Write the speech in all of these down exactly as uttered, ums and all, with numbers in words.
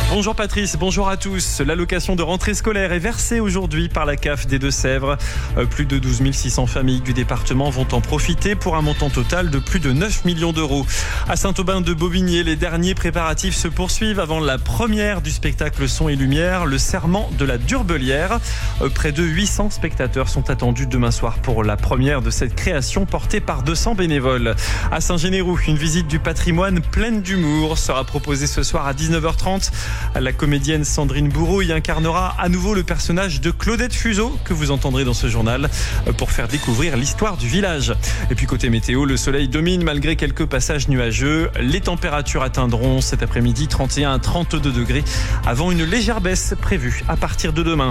Bonjour Patrice, bonjour à tous. L'allocation de rentrée scolaire est versée aujourd'hui par la C A F des Deux-Sèvres. Plus de douze mille six cents familles du département vont en profiter pour un montant total de plus de neuf millions d'euros. À Saint-Aubin-de-Bobigné, les derniers préparatifs se poursuivent avant la première du spectacle Son et Lumière, le serment de la Durbelière. Près de huit cents spectateurs sont attendus demain soir pour la première de cette création portée par deux cents bénévoles. À Saint-Généroux, une visite du patrimoine pleine d'humour sera proposée ce soir à dix-neuf heures trente. La comédienne Sandrine Bourreau y incarnera à nouveau le personnage de Claudette Fuseau que vous entendrez dans ce journal pour faire découvrir l'histoire du village. Et puis côté météo, le soleil domine malgré quelques passages nuageux. Les températures atteindront cet après-midi trente et un à trente-deux degrés avant une légère baisse prévue à partir de demain.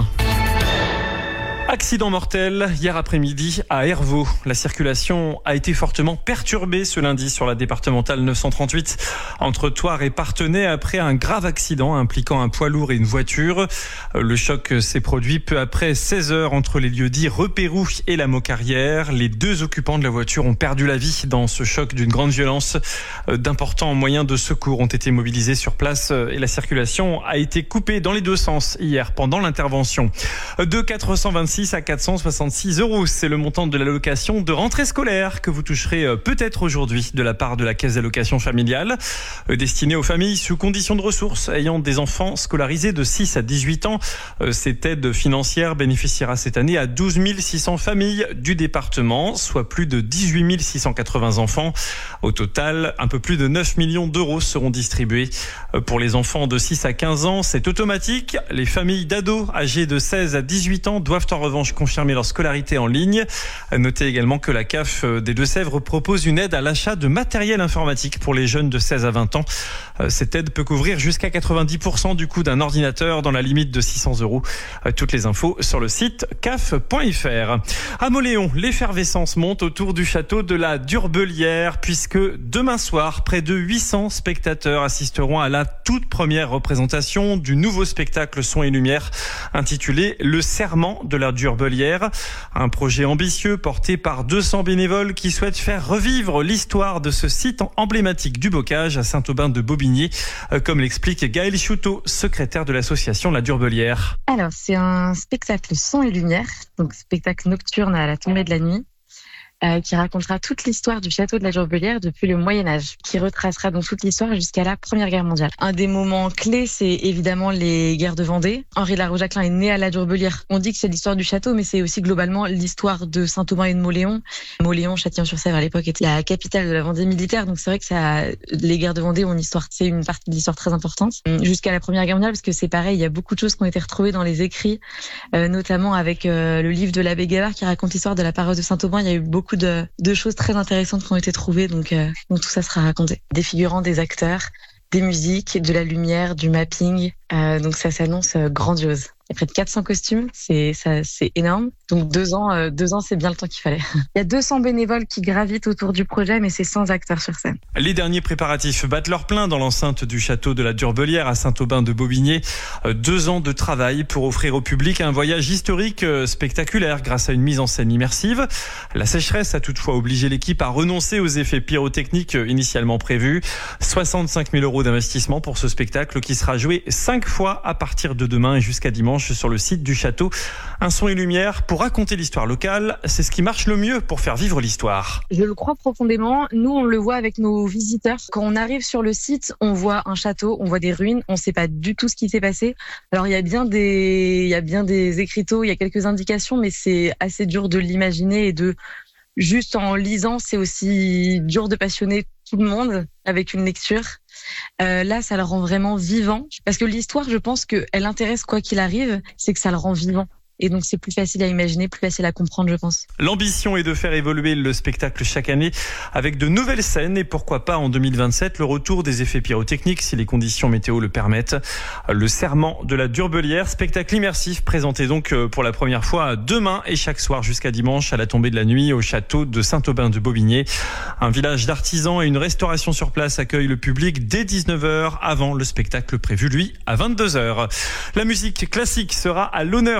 Accident mortel hier après-midi à Hervaux. La circulation a été fortement perturbée ce lundi sur la départementale neuf cent trente-huit entre Thouars et Parthenay après un grave accident impliquant un poids lourd et une voiture. Le choc s'est produit peu après seize heures entre les lieux-dits Repérou et la Mocarrière. Les deux occupants de la voiture ont perdu la vie dans ce choc d'une grande violence. D'importants moyens de secours ont été mobilisés sur place et la circulation a été coupée dans les deux sens hier pendant l'intervention. De quatre cent vingt-six à quatre cent soixante-six euros. C'est le montant de l'allocation de rentrée scolaire que vous toucherez peut-être aujourd'hui de la part de la caisse d'allocation familiale, destinée aux familles sous conditions de ressources ayant des enfants scolarisés de six à dix-huit ans. Cette aide financière bénéficiera cette année à douze mille six cents familles du département, soit plus de dix-huit mille six cent quatre-vingts enfants. Au total, un peu plus de neuf millions d'euros seront distribués. Pour les enfants de six à quinze ans, c'est automatique. Les familles d'ados âgés de seize à dix-huit ans doivent en revanche confirmer leur scolarité en ligne. Notez également que la C A F des Deux-Sèvres propose une aide à l'achat de matériel informatique pour les jeunes de seize à vingt ans. Cette aide peut couvrir jusqu'à quatre-vingt-dix pour cent du coût d'un ordinateur dans la limite de six cents euros. Toutes les infos sur le site c a f point f r. À Mauléon, l'effervescence monte autour du château de la Durbelière puisque demain soir, près de huit cents spectateurs assisteront à la toute première représentation du nouveau spectacle Son et Lumière intitulé Le serment de la Durbelière. Un projet ambitieux porté par deux cents bénévoles qui souhaitent faire revivre l'histoire de ce site emblématique du bocage à Saint-Aubin-de-Bobigné, comme l'explique Gaëlle Chouteau, secrétaire de l'association La Durbelière. Alors, c'est un spectacle Son et Lumière, donc spectacle nocturne à la tombée de la nuit. Euh, qui racontera toute l'histoire du château de la Durbelière depuis le Moyen-Âge, qui retracera donc toute l'histoire jusqu'à la Première Guerre mondiale. Un des moments clés, c'est évidemment les guerres de Vendée. Henri Laroche-Jacquelin est né à la Durbelière. On dit que c'est l'histoire du château, mais c'est aussi globalement l'histoire de Saint-Aubin et de Mauléon. Mauléon, Châtillon-sur-Sèvre à l'époque était la capitale de la Vendée militaire, donc c'est vrai que ça, les guerres de Vendée ont une histoire, c'est une partie de l'histoire très importante. Jusqu'à la Première Guerre mondiale, parce que c'est pareil, il y a beaucoup de choses qui ont été retrouvées dans les écrits, euh, notamment avec euh, le livre de l'abbé Gavard qui raconte l'histoire de la paroisse de Saint-Aubin. Il y a eu beaucoup de, de choses très intéressantes qui ont été trouvées, donc, euh, donc tout ça sera raconté. Des figurants, des acteurs, des musiques, de la lumière, du mapping, euh, donc ça s'annonce euh, grandiose. Il y a près de quatre cents costumes, c'est ça, c'est énorme. Donc deux ans, euh, deux ans, c'est bien le temps qu'il fallait. Il y a deux cents bénévoles qui gravitent autour du projet, mais c'est cent acteurs sur scène. Les derniers préparatifs battent leur plein dans l'enceinte du château de la Durbelière à Saint-Aubin-de-Bobigné. Deux ans de travail pour offrir au public un voyage historique spectaculaire grâce à une mise en scène immersive. La sécheresse a toutefois obligé l'équipe à renoncer aux effets pyrotechniques initialement prévus. soixante-cinq mille euros d'investissement pour ce spectacle qui sera joué cinq fois à partir de demain et jusqu'à dimanche sur le site du château. Un son et lumière pour raconter l'histoire locale, c'est ce qui marche le mieux pour faire vivre l'histoire. Je le crois profondément. Nous, on le voit avec nos visiteurs. Quand on arrive sur le site, on voit un château, on voit des ruines, on ne sait pas du tout ce qui s'est passé. Alors, il y a bien des, il y a bien des écriteaux, il y a quelques indications, mais c'est assez dur de l'imaginer et de, juste en lisant, c'est aussi dur de passionner tout le monde avec une lecture. Euh, là, ça le rend vraiment vivant. Parce que l'histoire, je pense qu'elle intéresse quoi qu'il arrive, c'est que ça le rend vivant. Et donc, c'est plus facile à imaginer, plus facile à comprendre, je pense. L'ambition est de faire évoluer le spectacle chaque année avec de nouvelles scènes et pourquoi pas en deux mille vingt-sept le retour des effets pyrotechniques si les conditions météo le permettent. Le serment de la Durbelière, spectacle immersif présenté donc pour la première fois demain et chaque soir jusqu'à dimanche à la tombée de la nuit au château de Saint-Aubin-de-Bobigné. Un village d'artisans et une restauration sur place accueillent le public dès dix-neuf heures avant le spectacle prévu, lui, à vingt-deux heures. La musique classique sera à l'honneur cette semaine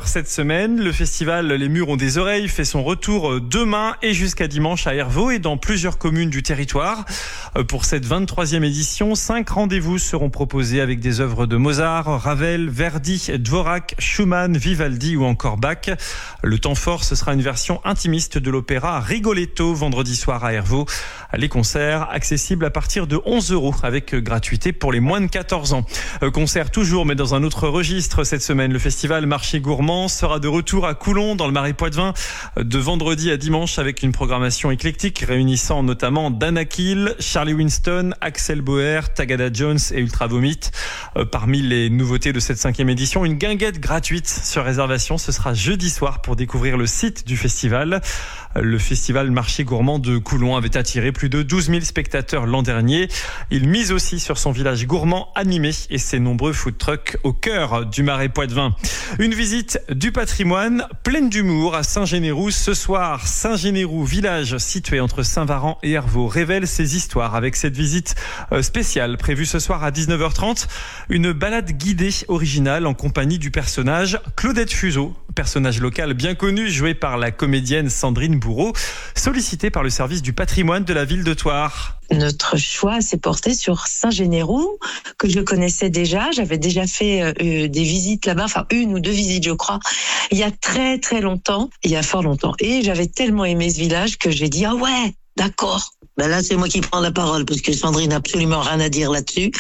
semaine. Le festival Les Murs ont des oreilles fait son retour demain et jusqu'à dimanche à Hervaux et dans plusieurs communes du territoire. Pour cette vingt-troisième édition, cinq rendez-vous seront proposés avec des œuvres de Mozart, Ravel, Verdi, Dvorak, Schumann, Vivaldi ou encore Bach. Le temps fort, ce sera une version intimiste de l'opéra Rigoletto vendredi soir à Hervaux. Les concerts accessibles à partir de onze euros avec gratuité pour les moins de quatorze ans. Concert toujours, mais dans un autre registre cette semaine. Le festival Marché Gourmand sera de retour à Coulon, dans le Marais Poitevin, de vendredi à dimanche avec une programmation éclectique réunissant notamment Dana Keel, Charlie Winston, Axel Bauer, Tagada Jones et Ultra Vomit. Parmi les nouveautés de cette cinquième édition, une guinguette gratuite sur réservation. Ce sera jeudi soir pour découvrir le site du festival. Le festival Marché Gourmand de Coulon avait attiré plus de douze mille spectateurs l'an dernier. Il mise aussi sur son village gourmand animé et ses nombreux food trucks au cœur du Marais Poitevin. Une visite du patrimoine pleine d'humour à Saint-Généroux ce soir. Saint-Généroux, village situé entre Saint-Varan et Hervaux, révèle ses histoires avec cette visite spéciale prévue ce soir à dix-neuf heures trente. Une balade guidée originale en compagnie du personnage Claudette Fuseau, personnage local bien connu joué par la comédienne Sandrine Bourreau, sollicitée par le service du patrimoine de la ville de Thouars. Notre choix s'est porté sur Saint-Généroux, que je connaissais déjà. J'avais déjà fait euh, des visites là-bas, enfin une ou deux visites, je crois, il y a très très longtemps, il y a fort longtemps. Et j'avais tellement aimé ce village que j'ai dit « Ah ouais, d'accord ». Ben là, c'est moi qui prends la parole, parce que Sandrine n'a absolument rien à dire là-dessus.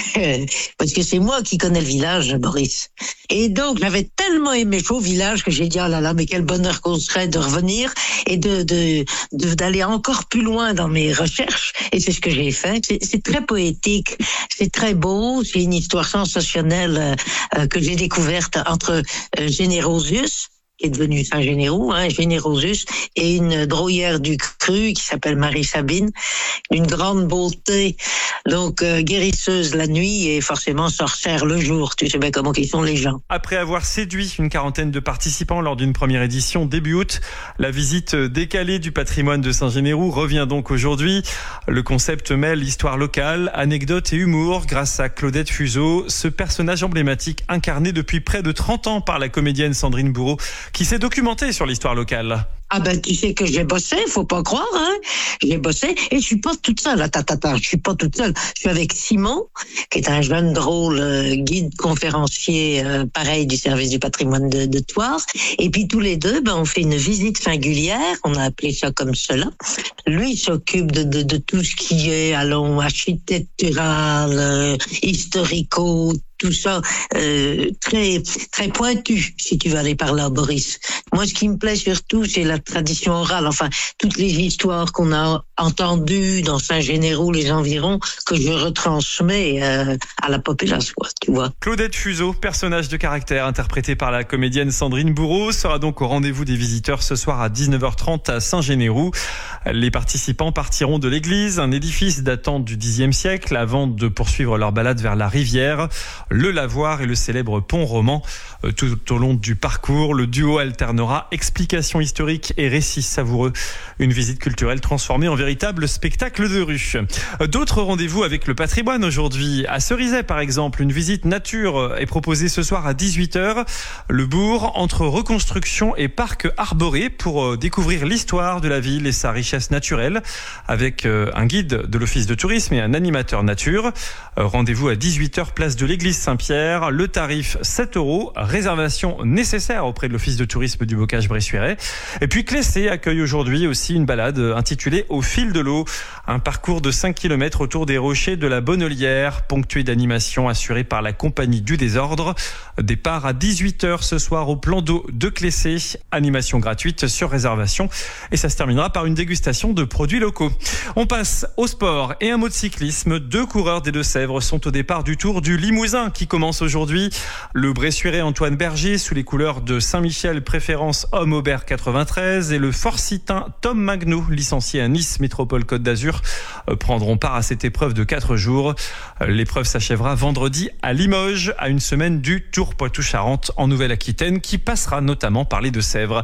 Parce que c'est moi qui connais le village, Boris. Et donc, j'avais tellement aimé ce village que j'ai dit, oh là là, mais quel bonheur qu'on serait de revenir et de, de, de d'aller encore plus loin dans mes recherches. Et c'est ce que j'ai fait. C'est, c'est très poétique, c'est très beau, c'est une histoire sensationnelle euh, que j'ai découverte entre euh, Générosius, qui est devenu Saint-Généroux, hein, Générosius, et une drouillère du cru qui s'appelle Marie-Sabine, d'une grande beauté, donc euh, guérisseuse la nuit et forcément sorcière le jour. Tu sais bien comment ils sont les gens. Après avoir séduit une quarantaine de participants lors d'une première édition début août, la visite décalée du patrimoine de Saint-Généroux revient donc aujourd'hui. Le concept mêle histoire locale, anecdotes et humour grâce à Claudette Fuseau, ce personnage emblématique incarné depuis près de trente ans par la comédienne Sandrine Bourreau, qui s'est documentée sur l'histoire locale. Ah ben tu sais que j'ai bossé, faut pas croire, hein. J'ai bossé et je suis pas toute seule. Attends, attends, je suis pas toute seule. Je suis avec Simon, qui est un jeune drôle euh, guide conférencier, euh, pareil du service du patrimoine de, de Thouars. Et puis tous les deux, ben on fait une visite singulière. On a appelé ça comme cela. Lui il s'occupe de, de, de tout ce qui est, allons, architectural, euh, historico. Tout ça euh, très très pointu, si tu veux aller par là, Boris. Moi, ce qui me plaît surtout, c'est la tradition orale. Enfin, toutes les histoires qu'on a entendues dans Saint-Généroux, les environs, que je retransmets euh, à la population, tu vois. Claudette Fuseau, personnage de caractère interprété par la comédienne Sandrine Bourreau, sera donc au rendez-vous des visiteurs ce soir à dix-neuf heures trente à Saint-Généroux. Les participants partiront de l'église, un édifice datant du dixième siècle, avant de poursuivre leur balade vers la rivière, le lavoir et le célèbre pont roman. Tout au long du parcours, le duo alternera explications historiques et récits savoureux. Une visite culturelle transformée en véritable spectacle de rue. D'autres rendez-vous avec le patrimoine aujourd'hui. À Cerizay, par exemple, une visite nature est proposée ce soir à dix-huit heures. Le bourg entre reconstruction et parc arboré pour découvrir l'histoire de la ville et sa richesse naturelle avec un guide de l'office de tourisme et un animateur nature. Rendez-vous à dix-huit heures, place de l'église Saint-Pierre. Le tarif sept euros. Réservation nécessaire auprès de l'office de tourisme du Bocage-Bressuiret. Et puis Clessé accueille aujourd'hui aussi une balade intitulée Au fil de l'eau. Un parcours de cinq kilomètres autour des rochers de la Bonnelière, ponctué d'animations assurées par la compagnie du désordre. Départ à dix-huit heures ce soir au plan d'eau de Clessé. Animation gratuite sur réservation. Et ça se terminera par une dégustation de produits locaux. On passe au sport et un mot de cyclisme. Deux coureurs des Deux-Sèvres sont au départ du Tour du Limousin qui commence aujourd'hui. Le Bressuirais Antoine Berger sous les couleurs de Saint-Michel préférence homme Aubert quatre-vingt-treize et le Forcitain Tom Magno, licencié à Nice Métropole Côte d'Azur, prendront part à cette épreuve de quatre jours. L'épreuve s'achèvera vendredi à Limoges, à une semaine du Tour Poitou-Charentes en Nouvelle-Aquitaine qui passera notamment par les Deux-Sèvres.